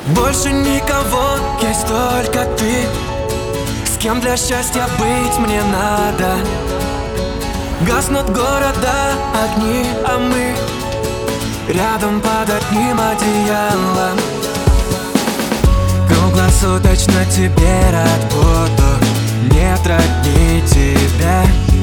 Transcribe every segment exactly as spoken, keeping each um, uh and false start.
Больше никого, есть только ты. С кем для счастья быть мне надо. Гаснут города, огни, а мы рядом под одним одеялом. Круглосуточно тебе рад буду, нет родни тебя.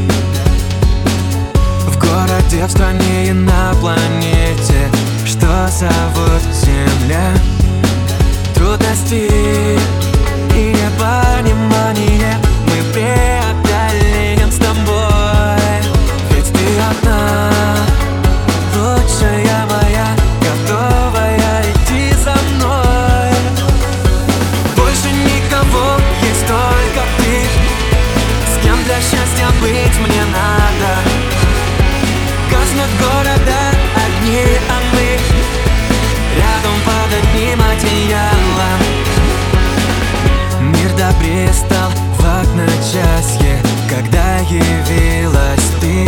В городе, в стране и на планете, что зовут Земля. Трудности и непонимание мы преодолеем с тобой. Ведь ты одна, лучшая моя, готовая идти за мной. Больше никого, есть только ты. С кем для счастья быть мне надо. Гаснут города, огни, а мы рядом под одним одеялом. Мир добрее стал в одночасье, когда явилась ты.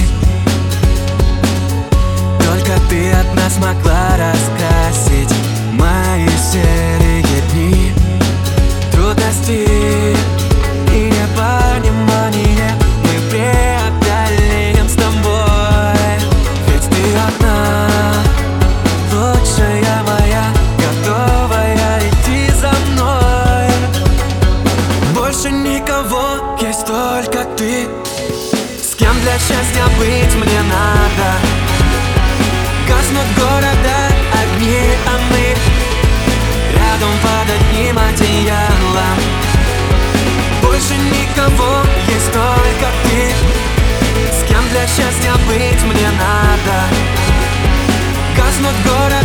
Только ты одна смогла раскрасить мои серые дни. Трудности и непонимание мы преодолеем с тобой. Ведь ты одна, лучшая моя, готовая идти за мной. Больше никого, есть только ты. С кем для счастья быть мне надо. Гаснут города, огни, а мы рядом под одним одеялом. Больше никого, есть только ты. С кем для счастья быть мне надо. Гаснут города.